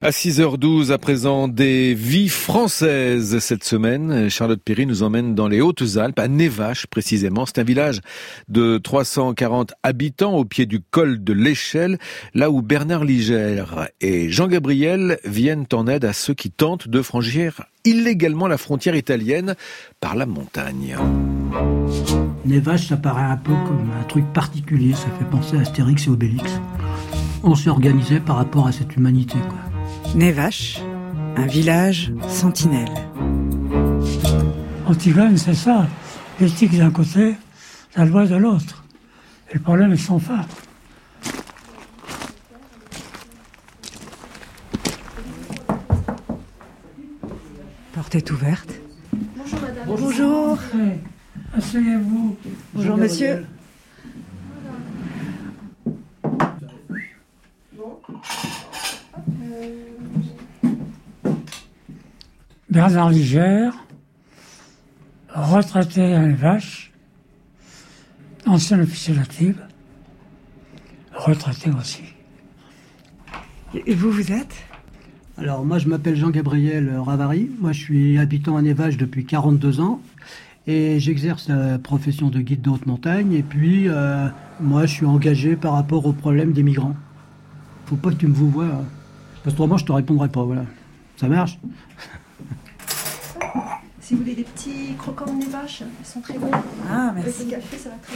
À 6h12, à présent, des vies françaises cette semaine. Charlotte Péry nous emmène dans les Hautes-Alpes, à Névache précisément. C'est un village de 340 habitants au pied du col de l'Échelle, là où Bernard Ligère et Jean Gabriel viennent en aide à ceux qui tentent de franchir illégalement la frontière italienne par la montagne. Névache, ça paraît un peu comme un truc particulier, ça fait penser à Astérix et Obélix. On s'est organisé par rapport à cette humanité, quoi. Névache, un village sentinelle. Antigone, c'est ça. L'éthique d'un côté, la loi de l'autre. Et le problème est sans fin. Porte est ouverte. Bonjour madame. Bonjour. Asseyez-vous. Bonjour monsieur. Bernard Ligère, retraité à Névache, ancien officier d'active, retraité aussi. Et vous êtes ? Alors moi je m'appelle Jean-Gabriel Ravary, moi je suis habitant à Névache depuis 42 ans et j'exerce la profession de guide de haute montagne et puis moi je suis engagé par rapport au problème des migrants. Faut pas que tu me vous vois, hein. Parce que moi je te répondrai pas, voilà. Ça marche ? Si vous voulez des petits croquants de Névache, ils sont très bons. Ah, Avec merci. le café, ça va très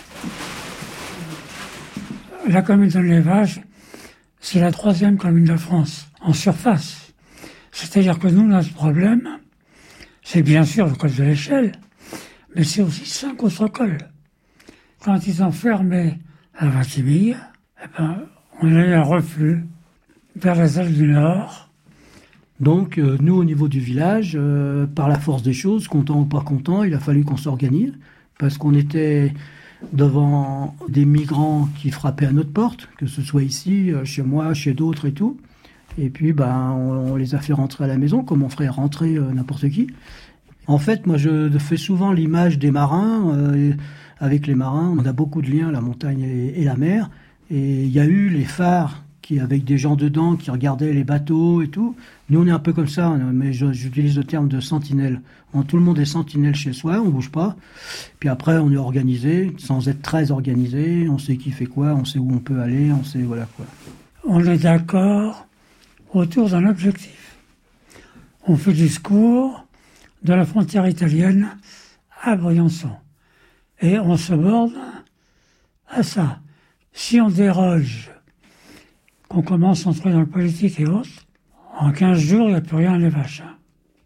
bien. La commune de Névache, c'est la 3e commune de France, en surface. C'est-à-dire que nous, notre problème, c'est bien sûr le col de l'Échelle, mais c'est aussi 5 autres cols. Quand ils ont fermé la Vintimille, on a eu un reflux vers les Alpes du Nord. Donc nous au niveau du village, par la force des choses, content ou pas content, il a fallu qu'on s'organise parce qu'on était devant des migrants qui frappaient à notre porte, que ce soit ici, chez moi, chez d'autres et tout. Et puis on les a fait rentrer à la maison comme on ferait rentrer n'importe qui. En fait, moi je fais souvent l'image des marins. Avec les marins, on a beaucoup de liens, la montagne et la mer. Et il y a eu les phares avec des gens dedans qui regardaient les bateaux et tout. Nous, on est un peu comme ça, mais j'utilise le terme de sentinelle. Tout le monde est sentinelle chez soi, on bouge pas. Puis après, on est organisé, sans être très organisé. On sait qui fait quoi, on sait où on peut aller, on sait voilà quoi. On est d'accord autour d'un objectif. On fait du secours de la frontière italienne à Briançon. Et on se borne à ça. Si on déroge, qu'on commence à entrer dans le politique et autres, en 15 jours, il n'y a plus rien à Névache. Pourquoi ?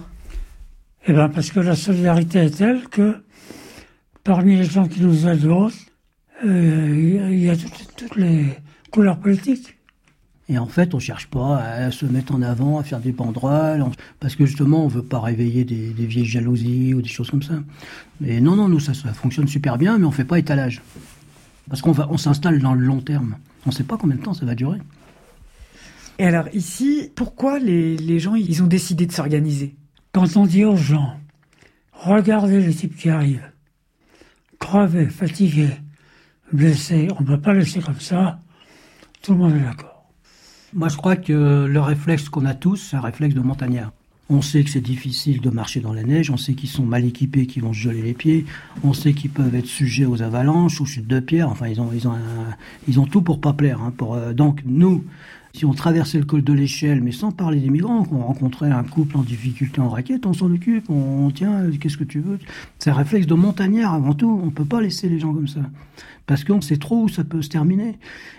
Eh bien, parce que la solidarité est telle que, parmi les gens qui nous aident autres, il y a toutes les couleurs politiques. Et en fait, on cherche pas à se mettre en avant, à faire des banderoles, parce que justement, on veut pas réveiller des vieilles jalousies ou des choses comme ça. Mais non, nous, ça fonctionne super bien, mais on fait pas étalage. Parce on s'installe dans le long terme. On ne sait pas combien de temps ça va durer. Et alors ici, pourquoi les gens ils ont décidé de s'organiser ? Quand on dit aux gens, regardez les types qui arrivent, crevés, fatigués, blessés, on ne peut pas laisser comme ça, tout le monde est d'accord. Moi, je crois que le réflexe qu'on a tous, c'est un réflexe de montagnard. On sait que c'est difficile de marcher dans la neige, on sait qu'ils sont mal équipés, qu'ils vont se geler les pieds, on sait qu'ils peuvent être sujets aux avalanches, aux chutes de pierres, enfin ils ont tout pour pas plaire. Donc nous, si on traversait le col de l'Échelle, mais sans parler des migrants, qu'on rencontrait un couple en difficulté en raquette, on s'en occupe, on tient, qu'est-ce que tu veux ? C'est un réflexe de montagnard avant tout, on peut pas laisser les gens comme ça, parce qu'on sait trop où ça peut se terminer.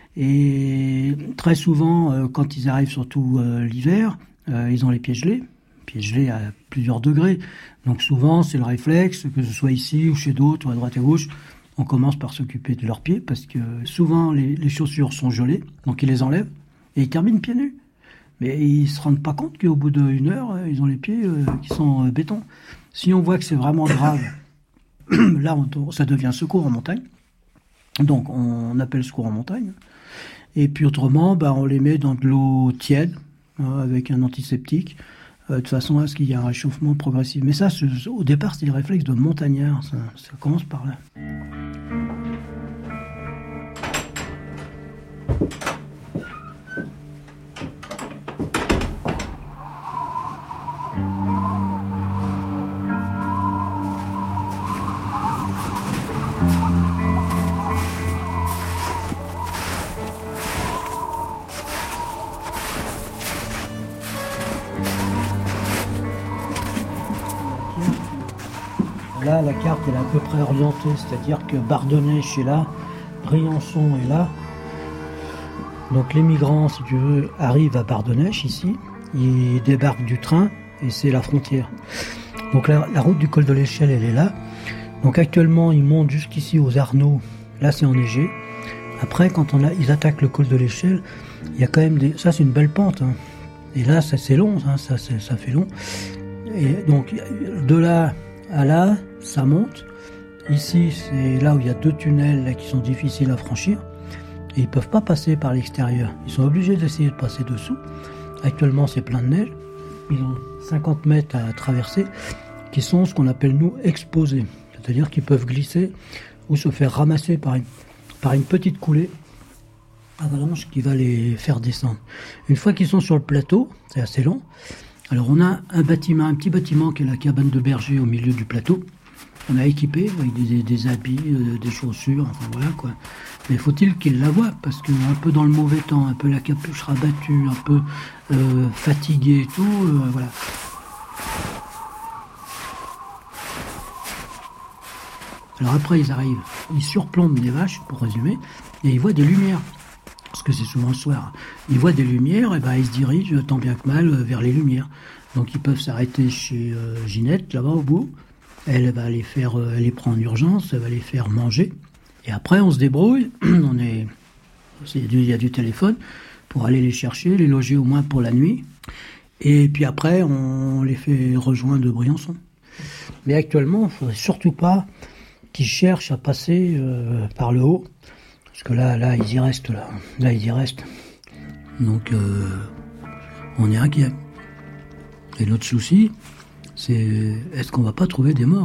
Et très souvent, quand ils arrivent, surtout l'hiver, ils ont les pieds gelés à plusieurs degrés. Donc souvent, c'est le réflexe, que ce soit ici ou chez d'autres, ou à droite et à gauche, on commence par s'occuper de leurs pieds, parce que souvent, les chaussures sont gelées, donc ils les enlèvent, et ils terminent pieds nus. Mais ils se rendent pas compte qu'au bout d'une heure, ils ont les pieds qui sont béton. Si on voit que c'est vraiment grave, là, ça devient secours en montagne. Donc, on appelle secours en montagne. Et puis autrement, on les met dans de l'eau tiède, avec un antiseptique, de façon à ce qu'il y ait un réchauffement progressif. Mais ça, au départ, c'est le réflexe de montagnard. Ça commence par là. là, la carte elle est à peu près orientée, c'est-à-dire que Bardonnèche est là, Briançon est là. Donc les migrants, si tu veux, arrivent à Bardonnèche ici, ils débarquent du train et c'est la frontière. Donc la route du col de l'Échelle, elle est là. Donc actuellement, ils montent jusqu'ici aux Arnaud, là c'est enneigé. Après, quand ils attaquent le col de l'Échelle, il y a quand même ça c'est une belle pente, hein. Et là, ça c'est long, hein, ça fait long. Et donc de là à là, ça monte. Ici, c'est là où il y a 2 tunnels là, qui sont difficiles à franchir. Et ils peuvent pas passer par l'extérieur. Ils sont obligés d'essayer de passer dessous. Actuellement, c'est plein de neige. Ils ont 50 mètres à traverser, qui sont ce qu'on appelle nous exposés. C'est-à-dire qu'ils peuvent glisser ou se faire ramasser par une petite coulée avalanche qui va les faire descendre. Une fois qu'ils sont sur le plateau, c'est assez long. Alors on a un petit bâtiment qui est la cabane de berger au milieu du plateau. On a équipé avec des habits, des chaussures, enfin voilà quoi. Mais faut-il qu'ils la voient parce qu'un peu dans le mauvais temps, un peu la capuche rabattue, un peu fatigué et tout, voilà. Alors après ils arrivent, ils surplombent des vaches, pour résumer, et ils voient des lumières. Parce que c'est souvent le soir. Ils voient des lumières, et ben ils se dirigent tant bien que mal vers les lumières. Donc ils peuvent s'arrêter chez Ginette, là-bas au bout. Elle va elle les prend en urgence, elle va les faire manger. Et après on se débrouille, il y a du téléphone pour aller les chercher, les loger au moins pour la nuit. Et puis après on les fait rejoindre de Briançon. Mais actuellement, il ne faudrait surtout pas qu'ils cherchent à passer par le haut. Parce que là, ils y restent, là. Là, ils y restent. Donc, on est inquiet. Et notre souci, c'est est-ce qu'on va pas trouver des morts ?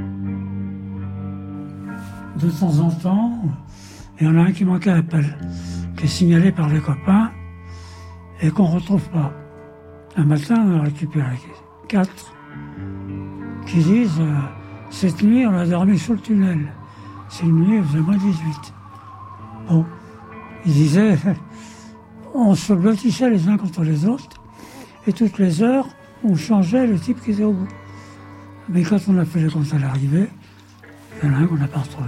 De temps en temps, il y en a un qui manque à l'appel, qui est signalé par les copains et qu'on ne retrouve pas. Un matin, on a récupéré 4 qui disent cette nuit, on a dormi sous le tunnel. C'est une nuit, il faisait moins 18. Bon, ils disaient, on se blottissait les uns contre les autres, et toutes les heures, on changeait le type qui était au bout. Mais quand on a fait les comptes à l'arrivée, il y en a un qu'on n'a pas retrouvé.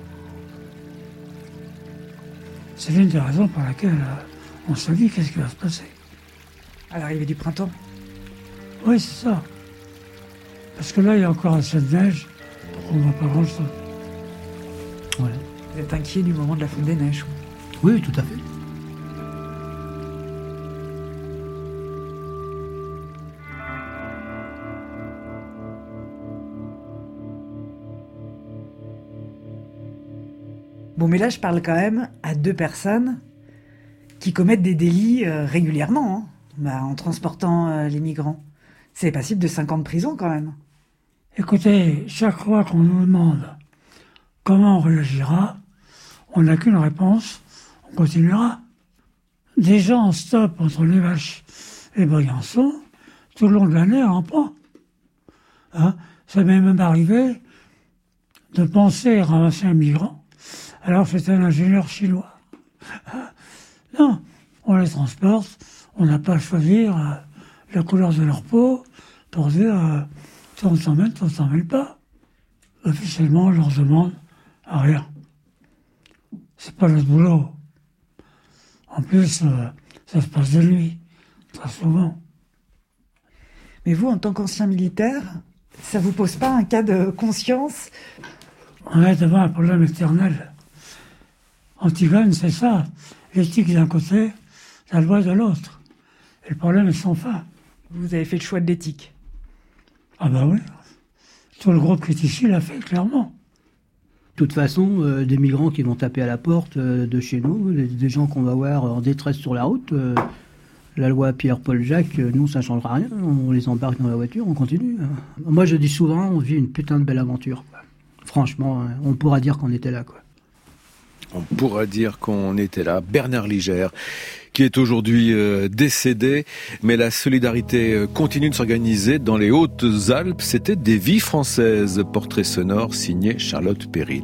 C'est l'une des raisons pour laquelle on se dit qu'est-ce qui va se passer. À l'arrivée du printemps. Oui, c'est ça. Parce que là, il y a encore assez de neige pour qu'on ne voit pas grand-chose. Voilà. Vous êtes inquiet du moment de la fonte des neiges. Oui, tout à fait. Bon, mais là, je parle quand même à 2 personnes qui commettent des délits régulièrement, hein, en transportant les migrants. C'est passible de 5 ans de prison quand même. Écoutez, chaque fois qu'on nous demande comment on réagira, on n'a qu'une réponse, on continuera. Des gens en stop entre les Vaches et Briançon, tout le long de l'année, en pas. Hein, ça m'est même arrivé de penser ramasser un migrant, alors c'était un ingénieur chinois. Non, on les transporte, on n'a pas à choisir la couleur de leur peau pour dire on s'emmène, on s'emmène pas. Officiellement, on leur demande rien. C'est pas notre boulot. En plus, ça se passe de nuit, très souvent. Mais vous, en tant qu'ancien militaire, ça vous pose pas un cas de conscience ? On est devant un problème éternel. Antigone, c'est ça. L'éthique d'un côté, la loi de l'autre. Et le problème est sans fin. Vous avez fait le choix de l'éthique. Ah bah oui. Tout le groupe qui est ici l'a fait, clairement. De toute façon, des migrants qui vont taper à la porte de chez nous, des gens qu'on va voir en détresse sur la route, la loi Pierre-Paul-Jacques, nous, ça ne changera rien. On les embarque dans la voiture, on continue. Moi, je dis souvent, on vit une putain de belle aventure. Quoi. Franchement, on pourra dire qu'on était là, quoi. On pourra dire qu'on était là. Bernard Ligère, qui est aujourd'hui décédé, mais la solidarité continue de s'organiser dans les Hautes-Alpes. C'était des vies françaises. Portrait sonore signé Charlotte Péry.